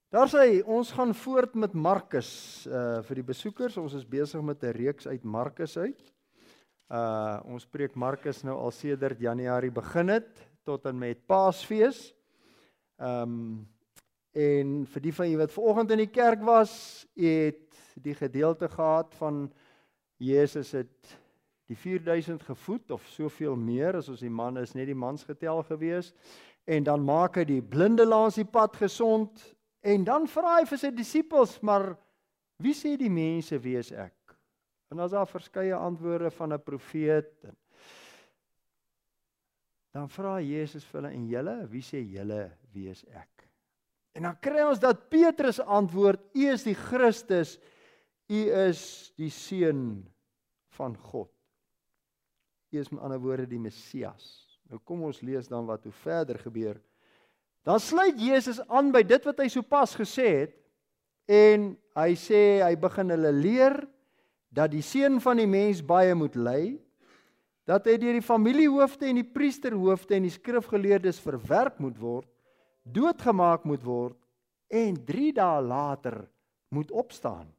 Daar sê, ons gaan voort met Markus, vir die besoekers, ons is besig met 'n reeks uit Markus uit. Ons preek Markus nou al sedert Januarie begin het, tot en met Paasfees. En vir die van julle wat vanoggend in die kerk was, het die gedeelte gehad van Jesus het die 4000 gevoed, of soveel meer, as ons die man is net die mans getel gewees, en dan maak hy die blinde langs die pad gesond, en dan vra hy vir sy disippels, maar wie sê die mense wie is ek? En as daar verskeie antwoorde van 'n profeet, dan vra Jesus vir hulle, en julle, wie sê julle wie is ek? En dan kry ons dat Petrus antwoord, U is die Christus, U is die Seun van God. U is met ander woorde die Messias. Nou kom ons lees dan wat hoe verder gebeur. Dan sluit Jesus aan by dit wat hy sopas gesê het, en hy sê, hy begin hulle leer, dat die Seun van die mens baie moet ly, dat hy deur die familiehoofde en die priesterhoofde en die skrifgeleerdes verwerp moet word, doodgemaak moet word, en 3 dae later moet opstaan.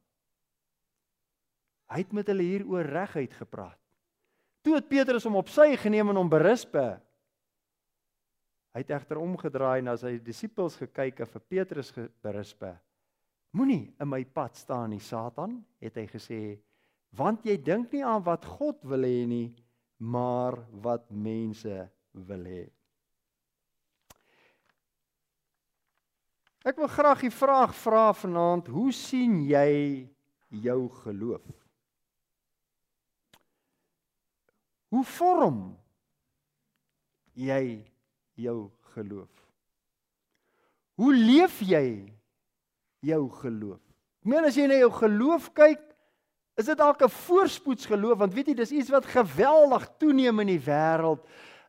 Hy het met hulle hier oor reguit gepraat. Toe het Petrus hom op sy geneem en hom berispe. Hy het egter omgedraai na sy disippels gekyk en vir Petrus berispe. Moenie in my pad staan nie, Satan, het hy gesê, want jy dink nie aan wat God wil hê nie, maar wat mense wil hê. Ek wil graag die vraag vra vanaand, hoe sien jy jou geloof? Hoe vorm jy jou geloof? Hoe leef jy jou geloof? Ek meen, as jy na jou geloof kyk, is dit dalk 'n voorspoedsgeloof, want weet jy, dis iets wat geweldig toeneem in die wêreld.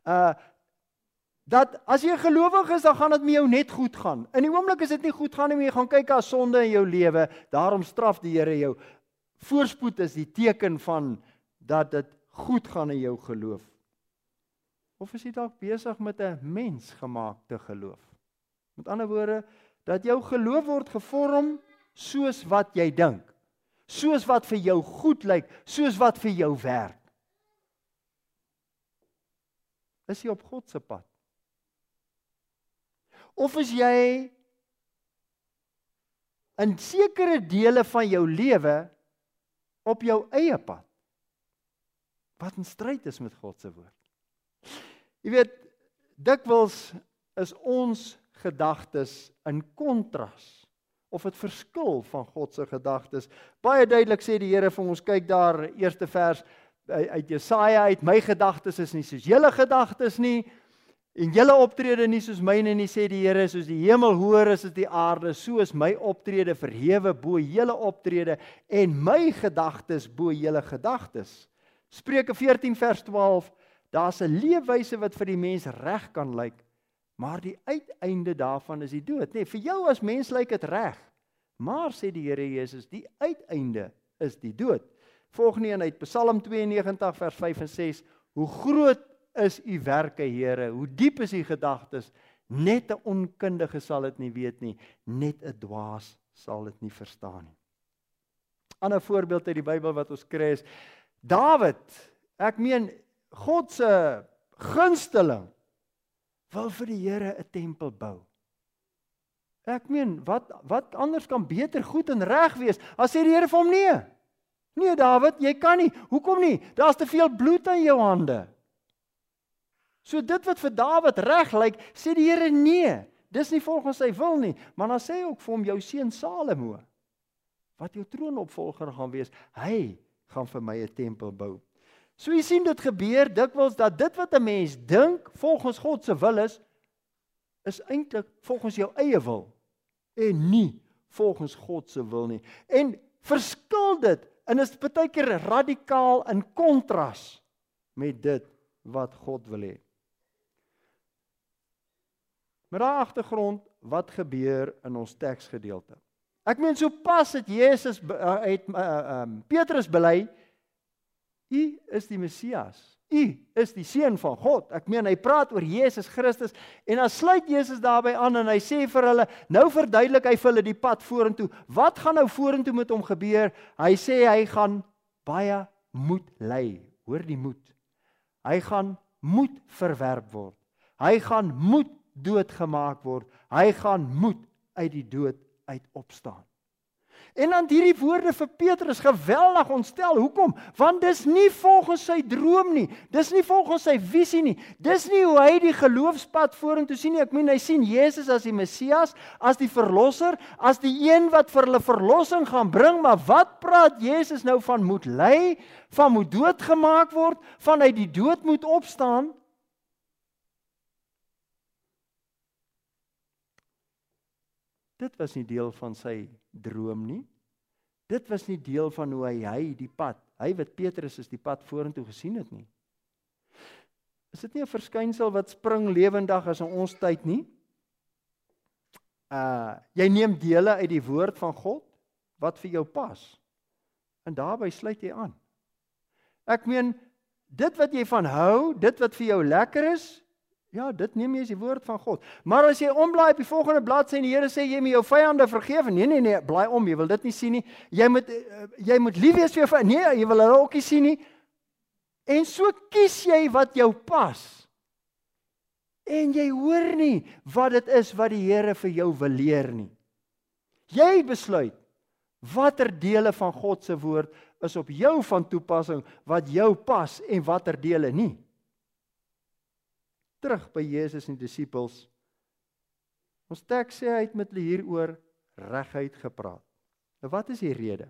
Dat as jy gelowig is, dan gaan dit met jou net goed gaan. In die oomblik is dit nie goed gaan nie, jy gaan kyk as sonde in jou lewe, daarom straf die Here jou. Voorspoed is die teken van dat dit goed gaan in jou geloof. Of is jy dalk besig met 'n mensgemaakte geloof? Met ander woorde, dat jou geloof word gevorm soos wat jy dink, soos wat vir jou goed lyk, soos wat vir jou werk. Is jy op God se pad? Of is jy in sekere dele van jou lewe op jou eie pad, wat in stryd is met God se woord? Jy weet, dikwels is ons gedagtes in kontras, of het verskil van God se gedagtes. Baie duidelik sê die Here vir ons, kyk daar, eerste vers uit Jesaja uit, my gedagtes is nie soos julle gedagtes nie, en julle optrede nie soos myne nie, sê die Here, soos die hemel hoër is as die aarde, so is my optrede verhewe bo julle optrede, en my gedagtes bo julle gedagtes. Spreuke 14 vers 12, daar's 'n leefwyse wat vir die mens reg kan lyk, maar die uiteinde daarvan is die dood. Nee, vir jou as mens lyk dit reg, maar sê die Here Jesus, die uiteinde is die dood. Volgende een uit Psalm 92 vers 5 en 6, hoe groot is u werke, Here, hoe diep is u gedagtes, net 'n onkundige sal dit nie weet nie, net 'n dwaas sal dit nie verstaan nie. Ander voorbeeld uit die Bybel wat ons kry is, Dawid, ek meen, God se gunsteling, wil vir die Here 'n tempel bou. Ek meen, wat anders kan beter, goed en reg wees, as sê die Here vir hom nee. Nee Dawid, jy kan nie, hoekom nie? Daar's te veel bloed aan jou hande. So dit wat vir Dawid reg lyk, sê die Here nee, dis nie volgens sy wil nie, maar dan sê hy ook vir hom, jou seun Salomo, wat jou troonopvolger gaan wees, hy gaan vir my 'n tempel bou. So jy sien dit gebeur dikwels dat dit wat 'n mens dink volgens God se wil is eintlik volgens jou eie wil en nie volgens God se wil nie. En verskil dit en is baie keer radikaal in kontras met dit wat God wil hê. Met daai agtergrond, wat gebeur in ons teksgedeelte? Ek meen, so pas het Petrus bely, U is die Messias, U is die seun van God. Ek meen, hy praat oor Jesus Christus, en dan sluit Jesus daarby aan, en hy sê vir hulle, nou verduidelik hy vir hulle die pad vorentoe. Wat gaan nou vorentoe met hom gebeur? Hy sê, hy gaan baie moed ly. Hoor die moed. Hy gaan moed verwerp word. Hy gaan moed doodgemaak word. Hy gaan moed uit die dood uit opstaan. En dan hierdie woorde vir Petrus geweldig ontstel. Hoekom? Want dis nie volgens sy droom nie. Dis nie volgens sy visie nie. Dis nie hoe hy die geloofspad vorentoe sien nie. Ek meen, hy sien Jesus as die Messias, as die verlosser, as die een wat vir hulle verlossing gaan bring. Maar wat praat Jesus nou van moet ly, van moet doodgemaak word, van uit die dood moet opstaan? Dit was nie deel van sy droom nie. Dit was nie deel van hoe hy die pad, hy wat Petrus is, die pad vorentoe gesien het nie. Is dit nie 'n verskynsel wat spring lewendig is in ons tyd nie? Jy neem dele uit die woord van God, wat vir jou pas. En daarby sluit jy aan. Ek meen, dit wat jy van hou, dit wat vir jou lekker is, ja, dit neem jy as die woord van God. Maar as jy omblaai op die volgende bladsy en die Here sê jy moet jou vyande vergewe, nee, blaai om, jy wil dit nie sien nie. Jy moet lief wees vir jou vyande, nee, jy wil hulle ook nie sien nie. En so kies jy wat jou pas. En jy hoor nie wat dit is wat die Here vir jou wil leer nie. Jy besluit watter dele van God se woord is op jou van toepassing, wat jou pas en watter dele nie. Terug by Jesus en die disippels. Ons teks sê hy het met hulle hieroor reguit gepraat. Nou wat is die rede?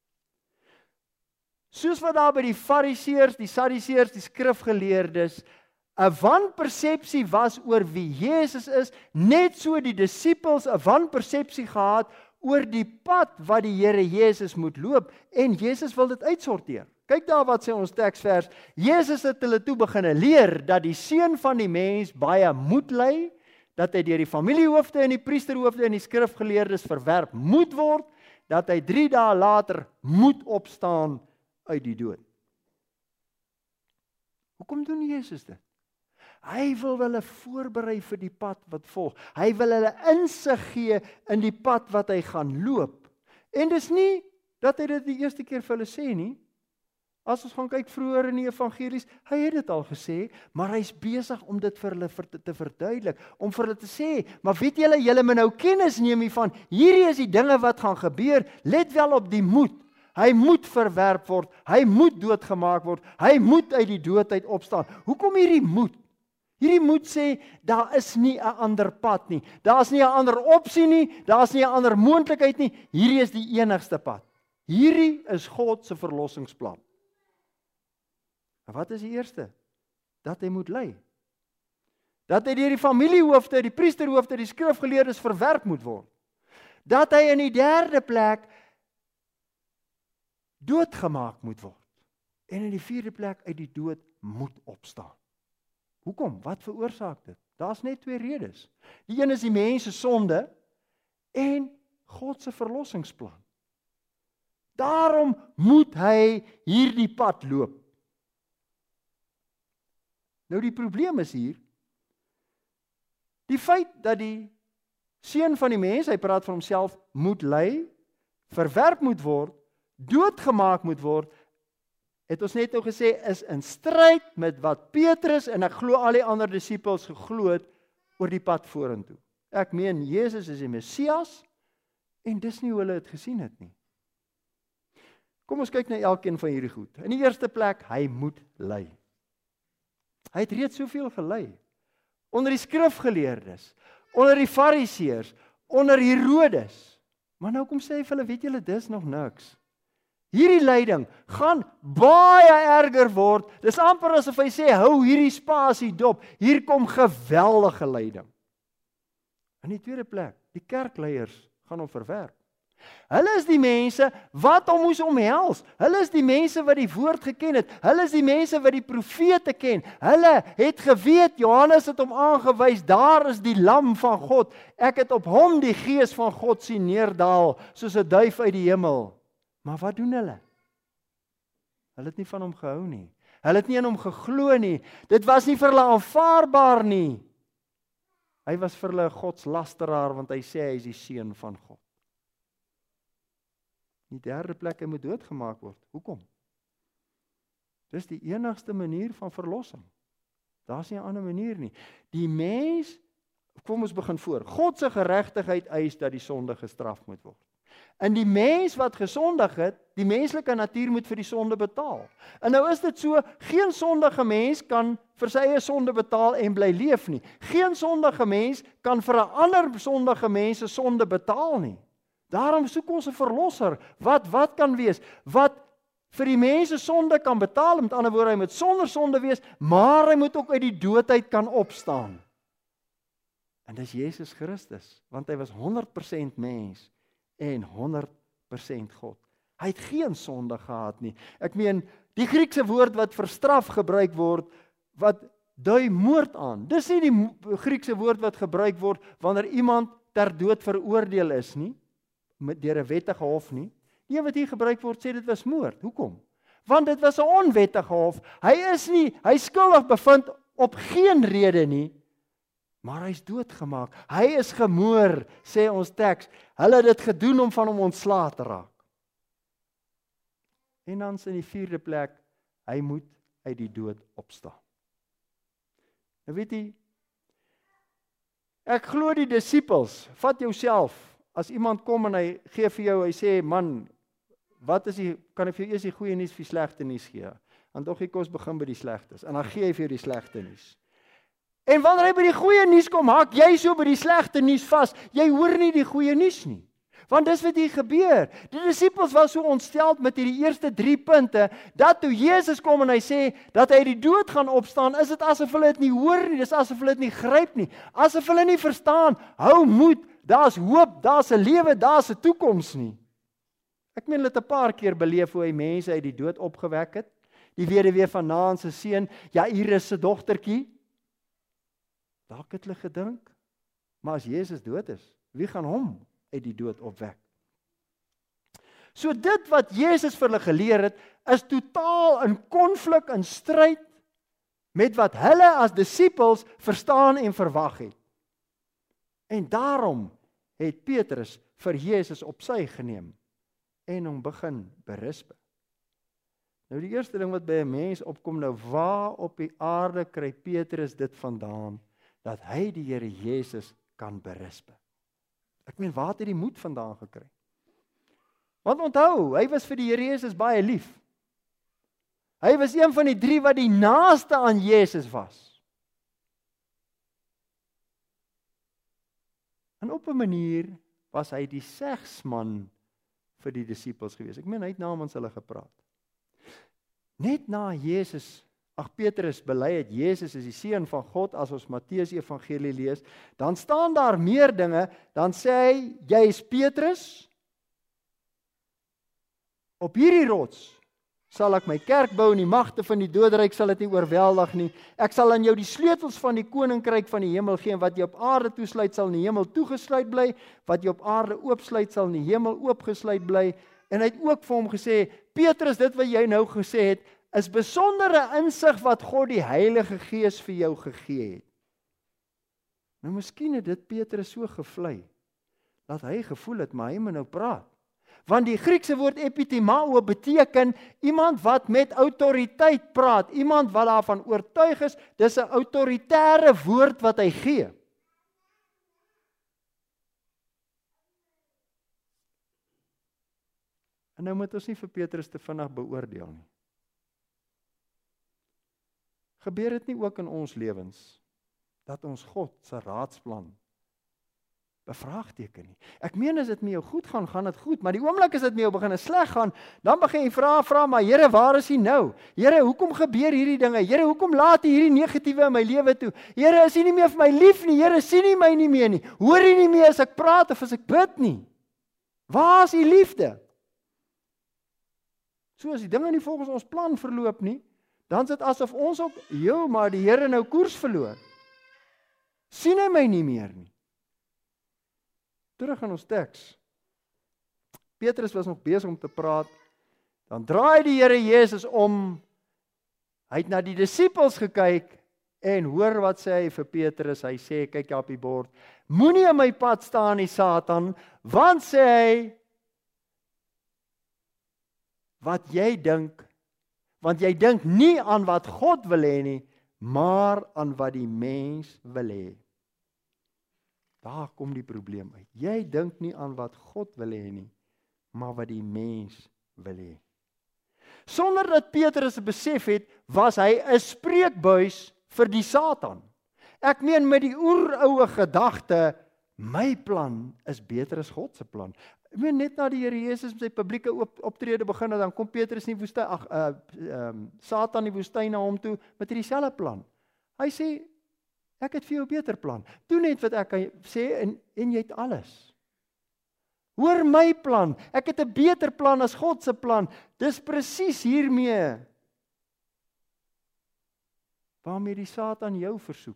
Soos wat daar by die Fariseërs, die Sadduseërs, die skrifgeleerdes 'n wanpersepsie was oor wie Jesus is, net so die disippels 'n wanpersepsie gehad oor die pad wat die Here Jesus moet loop, en Jesus wil dit uitsorteer. Kyk daar wat sê ons teksvers. Jesus het hulle toe begine leer dat die seun van die mens baie moet ly, dat hy deur die familiehoofde en die priesterhoofde en die skrifgeleerdes verwerp moet word, dat hy 3 dae later moet opstaan uit die dood. Hoekom doen Jesus dit? Hy wil hulle voorberei vir die pad wat volg. Hy wil hulle insig gee in die pad wat hy gaan loop. En dis nie dat hy dit die eerste keer vir hulle sê nie. As ons gaan kyk vroeër in die evangelies, hy het dit al gesê, maar hy's besig om dit vir hulle te verduidelik, om vir hulle te sê, maar weet julle moet nou kennis neem hiervan, hierdie is die dinge wat gaan gebeur, let wel op die moed. Hy moet verwerp word, hy moet doodgemaak word, hy moet uit die dood uit opstaan. Hoekom hierdie moed? Hierdie moed sê, daar is nie 'n ander pad nie, daar is nie 'n ander opsie nie, daar is nie 'n ander moontlikheid nie, hierdie is die enigste pad. Hierdie is God se verlossingsplan. En wat is die eerste? Dat hy moet ly. Dat hy deur die familiehoofde, die priesterhoofde, die skrifgeleerdes verwerp moet word. Dat hy in die derde plek doodgemaak moet word. En in die vierde plek uit die dood moet opstaan. Hoekom? Wat veroorsaak dit? Daar's net 2 redes. Die een is die mens se sonde en God se verlossingsplan. Daarom moet hy hierdie pad loop. Nou die probleem is hier, die feit dat die seun van die mens, hy praat van homself, moet ly, verwerp moet word, doodgemaak moet word, het ons net nou gesê, is in stryd met wat Petrus en ek glo al die ander disippels geglo het oor die pad vorentoe. Ek meen, Jesus is die Messias en dis nie hoe hulle het gesien het nie. Kom ons kyk na elkeen van hierdie goed. In die eerste plek, hy moet ly. Hy het reeds soveel gely. Onder die skrifgeleerdes, onder die Fariseërs, onder Herodes. Maar nou kom sê hy vir hulle, weet julle, dis nog niks. Hierdie lyding gaan baie erger word. Dis amper asof hy sê, hou hierdie spasie dop. Hier kom geweldige lyding. In die tweede plek, die kerkleiers gaan hom verwerp. Hulle is die mense wat hom moes omhels. Hulle is die mense wat die woord geken het. Hulle is die mense wat die profete ken. Hulle het geweet, Johannes het hom aangewys, daar is die lam van God. Ek het op hom die gees van God sien neerdaal, soos 'n duif uit die hemel. Maar wat doen hulle? Hulle het nie van hom gehou nie. Hulle het nie in hom geglo nie. Dit was nie vir hulle aanvaarbaar nie. Hy was vir hulle 'n godslasteraar, want hy sê hy is die seun van God. Die derde plek, hy moet doodgemaak word. Hoekom? Dis die enigste manier van verlossing. Daar's nie 'n ander manier nie. Die mens, kom ons begin voor. God se geregtigheid eis dat die sonde gestraf moet word. En die mens wat gesondig het, die menslike natuur moet vir die sonde betaal. En nou is dit so, geen sondige mens kan vir sy eie sonde betaal en bly leef nie. Geen sondige mens kan vir 'n ander sondige mens se sonde betaal nie. Daarom soek ons 'n verlosser, wat kan wees, wat vir die mense sonde kan betaal, met ander woorde, hy moet sonder sonde wees, maar hy moet ook uit die dood uit kan opstaan. En dis Jesus Christus, want hy was 100% mens en 100% God. Hy het geen sonde gehad nie. Ek meen, die Griekse woord wat vir straf gebruik word, wat dui moord aan. Dis nie die Griekse woord wat gebruik word wanneer iemand ter dood veroordeel is nie, deur 'n wettige hof nie. Die wat hier gebruik word sê dit was moord. Hoekom? Want dit was 'n onwettige hof. Hy is skuldig bevind op geen rede nie, maar hy is doodgemaak. Hy is gemoor, sê ons teks. Hulle het dit gedoen om van hom ontslae te raak. En dan in die vierde plek, hy moet uit die dood opstaan. Nou weet jy, ek glo die disippels, vat jouself, as iemand kom en hy gee vir jou, hy sê, man, kan ek vir jou eers die goeie nuus of die slegte nuus gee? Want tog die kos begin by die slegtes, en dan gee hy vir jou die slegte nuus. En wanneer hy by die goeie nuus kom, hak jy so by die slegte nuus vas. Jy hoor nie die goeie nuus nie. Want dis wat hier gebeur. Die disippels was so ontsteld met hierdie eerste 3 punte, dat toe Jesus kom en hy sê, dat hy uit die dood gaan opstaan, is dit asof hulle dit nie hoor nie, dis asof hulle dit nie gryp nie, asof hulle nie verstaan, hou moed, daar's hoop, daar's 'n lewe, daar's 'n toekoms nie. Ek meen, hulle het 'n paar keer beleef hoe hy mense uit die dood opgewek het, die weduwee van Nain se seun, Jairus se dogtertjie. Dalk het hulle gedink, maar as Jesus dood is, wie gaan hom uit die dood opwek? So dit wat Jesus vir hulle geleer het, is totaal in konflik, in stryd, met wat hulle as disippels verstaan en verwag het. En daarom het Petrus vir Jesus op sy geneem, en hom begin berispe. Nou die eerste ding wat by 'n mens opkom, nou waar op die aarde kry Petrus dit vandaan, dat hy die Here Jesus kan berispe? Ek meen, waar het hy die moed vandaan gekry? Want onthou, hy was vir die Here Jesus baie lief. Hy was een van die 3 wat die naaste aan Jesus was. En op 'n manier was hy die segsman vir die disippels gewees. Ek meen, hy het namens hulle gepraat. Net na Petrus bely het, Jesus is die seun van God, as ons Matteus Evangelie lees, dan staan daar meer dinge, dan sê hy, jy is Petrus, op hierdie rots sal ek my kerk bou, en die magte van die doderyk sal dit nie oorweldig nie. Ek sal aan jou die sleutels van die koninkryk van die hemel gee, en wat jy op aarde toesluit sal in die hemel toegesluit bly, wat jy op aarde oopsluit sal in die hemel oopgesluit bly. En hy het ook vir hom gesê, Petrus, dit wat jy nou gesê het, is besondere insig wat God die Heilige Gees vir jou gegee het. Nou miskien het dit Petrus so gevlei, dat hy gevoel het, maar hy moet nou praat. Want die Griekse woord epitimao beteken iemand wat met autoriteit praat, iemand wat daarvan oortuig is, dis 'n autoritaire woord wat hy gee. En nou moet ons nie vir Petrus te vinnig beoordeel nie. Gebeur dit nie ook in ons lewens, dat ons God se raadsplan bevraagteken nie? Ek meen, as dit met jou goed gaan, gaan dit goed, maar die oomblik as dit met jou begin sleg gaan, dan begin jy vra, maar Here, waar is U nou? Here, hoekom gebeur hierdie dinge? Here, hoekom laat U hierdie negatiewe in my lewe toe? Here, is U nie meer vir my lief nie? Here, sien U my nie meer nie? Hoor U nie meer as ek praat of as ek bid nie? Waar is U liefde? So as die dinge nie volgens ons plan verloop nie, dan is dit asof ons ook, maar die Here nou koers verloor. Sien Hy my nie meer nie? Terug aan ons teks. Petrus was nog besig om te praat, dan draai die Here Jesus om, Hy het na die disippels gekyk en hoor wat sê hy vir Petrus. Hy sê, kyk op die bord, moenie in my pad staan nie, Satan, want sê hy, wat jy dink, want jy dink nie aan wat God wil hê nie, maar aan wat die mens wil hê. Daar kom die probleem uit. Jy dink nie aan wat God wil hê nie, maar wat die mens wil hê. Sonder dat Petrus besef het, was hy 'n spreekbuis vir die Satan. Ek meen met die oeroue gedagte, my plan is beter as God se plan. Ek meen net na die Here Jesus met sy publieke optrede begin het, dan kom Petrus in die woestyn, Satan in die woestyn na hom toe met hierdie selfe plan. Hy sê, ek het vir jou 'n beter plan. Doen net wat ek sê en jy het alles. Hoor my plan. Ek het 'n beter plan as God se plan. Dis presies hiermee waarmee die Satan jou versoek.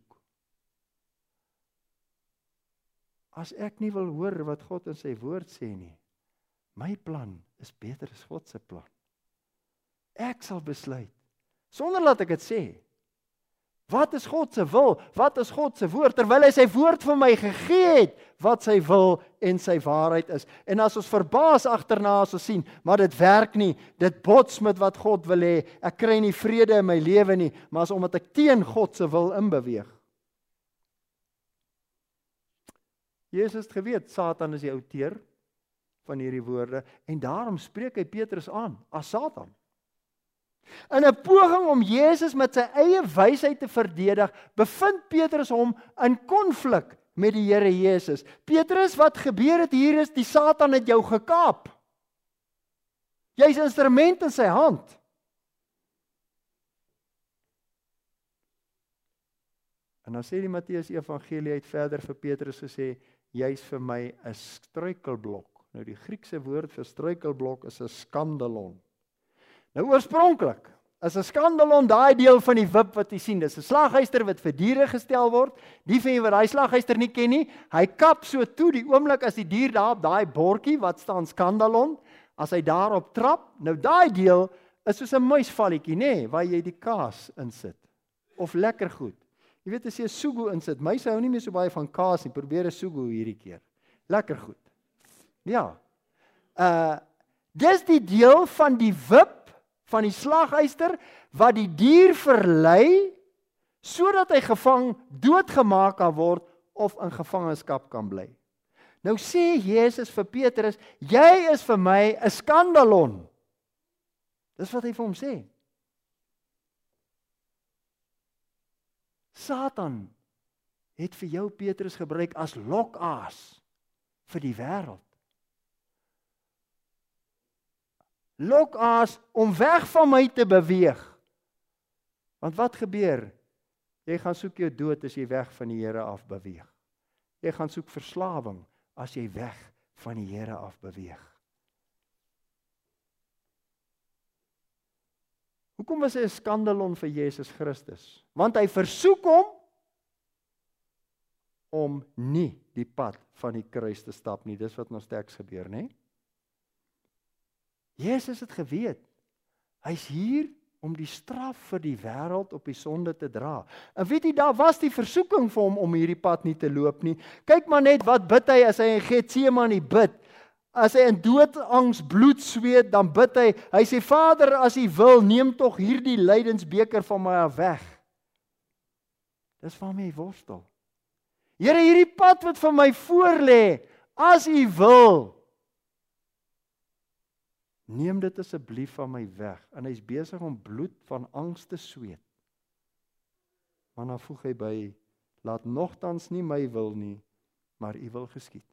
As ek nie wil hoor wat God in sy woord sê nie, my plan is beter as God se plan. Ek sal besluit, sonder dat ek dit sê, wat is God se wil, wat is God se woord, terwyl hy sy woord vir my gegee het, wat sy wil en sy waarheid is. En as ons verbaas agterna as ons sien, maar dit werk nie, dit bots met wat God wil hê, ek kry nie vrede in my lewe nie, maar as omdat ek teen God se wil inbeweeg. Jesus het geweet, Satan is die outeur van hierdie woorde, en daarom spreek hy Petrus aan, as Satan. In 'n poging om Jesus met sy eie wysheid te verdedig, bevind Petrus hom in konflik met die Here Jesus. Petrus, wat gebeur het hier is, die Satan het jou gekaap. Jy's 'n instrument in sy hand. En dan sê die Matteus Evangelie uit verder vir Petrus gesê, jy's vir my 'n struikelblok. Nou die Griekse woord vir struikelblok is 'n skandalon. Nou oorspronklik is 'n skandalon daai deel van die wip wat jy sien, dis 'n slaghuister wat vir diere gestel word. Die van julle wat daai slaghuister nie ken nie, hy kap so toe die oomblik as die dier daar op daai bordjie wat staan skandalon, as hy daarop trap, nou daai deel is soos 'n muisvalletjie, nê, waar jy die kaas insit of lekker goed. Jy weet as jy 'n sugo insit, muise hou nie meer so baie van kaas nie, probeer 'n sugo hierdie keer. Lekker goed. Ja. Dis die deel van die wip van die slaghuister wat die dier verlei sodat hy gevang, doodgemaak kan word of in gevangenskap kan bly. Nou sê Jesus vir Petrus, jy is vir my 'n skandalon. Dis wat hy vir hom sê. Satan het vir jou Petrus gebruik as lokaas vir die wêreld. Lokaas om weg van my te beweeg. Want wat gebeur? Jy gaan soek jou dood as jy weg van die Here af beweeg. Jy gaan soek verslawing as jy weg van die Here af beweeg. Hoekom was hy 'n skandalon vir Jesus Christus? Want hy versoek hom om nie die pad van die kruis te stap nie. Dis wat ons teks gebeur, né? Jesus het geweet, hy's hier om die straf vir die wêreld op die sonde te dra. En weet jy, daar was die versoeking vir hom om hierdie pad nie te loop nie. Kyk maar net wat bid hy as hy in Getsemane bid. As hy in doodangs bloed sweet, dan bid hy. Hy sê, Vader, as U wil, neem tog hierdie lydensbeker van my af weg. Dis waarmee hy worstel. Here, hierdie pad wat vir my voorlê, as U wil, neem dit asseblief van my weg. En hy's besig om bloed van angs te sweet. Maar dan voeg hy by, laat nogtans nie my wil nie, maar U wil geskied.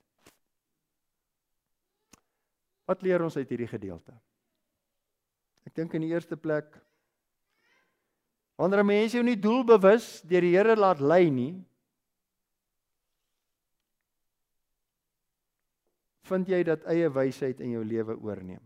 Wat leer ons uit hierdie gedeelte? Ek dink in die eerste plek, wanneer 'n mens jou nie doelbewus deur die Here laat lei nie, vind jy dat eie wysheid in jou lewe oorneem.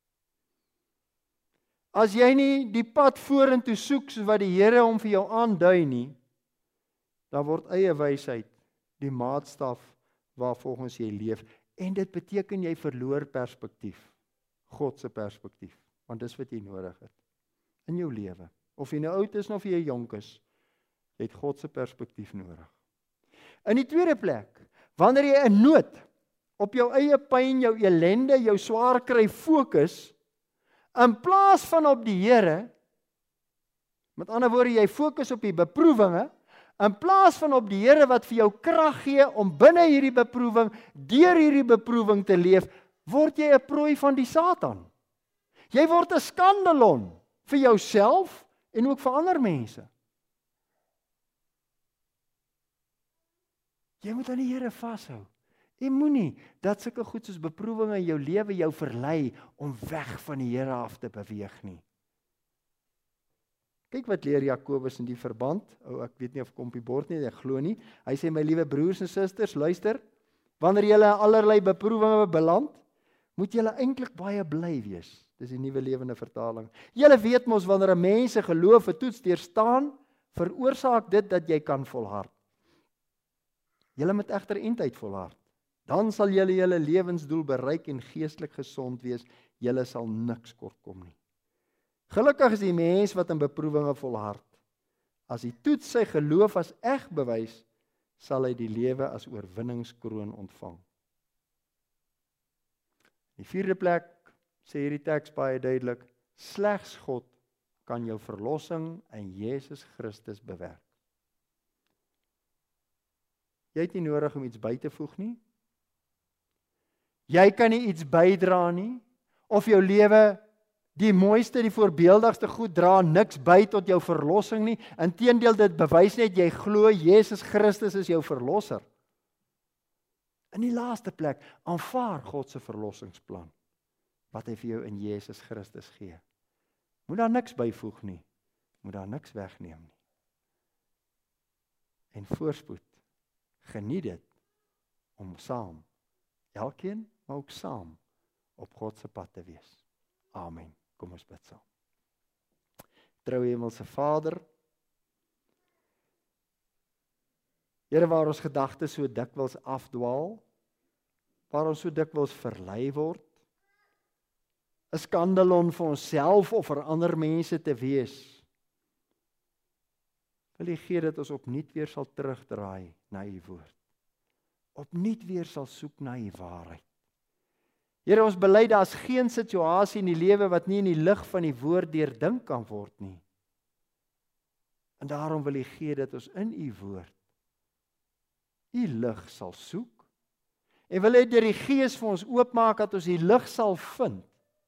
As jy nie die pad vorentoe soek soos wat die Here hom vir jou aandui nie, dan word eie wysheid die maatstaf waarvolgens jy leef. En dit beteken jy verloor perspektief, God se perspektief, want dis wat jy nodig het in jou lewe, Of jy nou oud is of jy jonk is, jy het God se perspektief nodig. In die tweede plek, wanneer jy in nood, op jou eie pyn, jou ellende, jou swaar kry fokus, in plaas van op die Here, met ander woorde, jy fokus op die beproewinge, in plaas van op die Here wat vir jou krag gee om binne hierdie beproewing, deur hierdie beproewing te leef, word jy 'n prooi van die Satan. Jy word 'n skandalon vir jouself en ook vir ander mense. Jy moet aan die Here vashou. Jy moenie dat sulke goed soos beproewinge in jou lewe jou verlei om weg van die Here af te beweeg nie. Kyk wat leer Jakobus in die verband. Ek weet nie of kom op die bord nie, ek glo nie. Hy sê, my liewe broers en susters, luister, wanneer julle in allerlei beproewinge beland, moet julle eintlik baie bly wees. Dis die Nuwe Lewende Vertaling. Julle weet mos wanneer 'n mens se geloof 'n toets deurstaan, veroorsaak dit dat jy kan volhard. Julle moet egter eintlik volhard. Dan sal julle julle lewensdoel bereik en geestelik gesond wees. Julle sal niks kort kom nie. Gelukkig is die mens wat in beproewinge volhard. As die toets sy geloof as eg bewys, sal hy die lewe as oorwinningskroon ontvang. Die vierde plek sê hierdie teks baie duidelik, slegs God kan jou verlossing in Jesus Christus bewerk. Jy het nie nodig om iets by te voeg nie. Jy kan nie iets bydra nie, of jou lewe die mooiste, die voorbeeldigste goed dra niks by tot jou verlossing nie. Inteendeel, dit bewys net jy glo Jesus Christus is jou verlosser. In die laaste plek, aanvaar God se verlossingsplan wat hy vir jou in Jesus Christus gee. Moet daar niks byvoeg nie. Moet daar niks wegneem nie. En voorspoed, geniet dit om saam, elkeen, maar ook saam, op God se pad te wees. Amen. Kom ons bid saam. Troue Hemelse Vader, Here, waar ons gedagtes so dikwels afdwaal, waar ons so dikwels verlei word, 'n skandalon vir onsself of vir ander mense te wees, wil U gee dat ons opnuut weer sal terugdraai na U woord. Opnuut weer sal soek na U waarheid. Here, ons bely daar's geen situasie in die lewe wat nie in die lig van die woord deurdink kan word nie. En daarom wil U gee dat ons in U woord U lig sal soek. En wil U deur die Gees vir ons oopmaak dat ons die lig sal vind.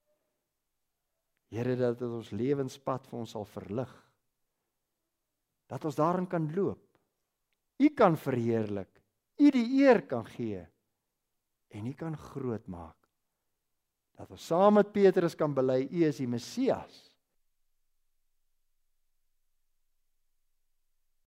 Here, dat dit ons lewenspad vir ons sal verlig. Dat ons daarin kan loop. U kan verheerlik. U die eer kan gee. En U kan groot maak. Dat ons saam met Petrus kan bely, U is die Messias.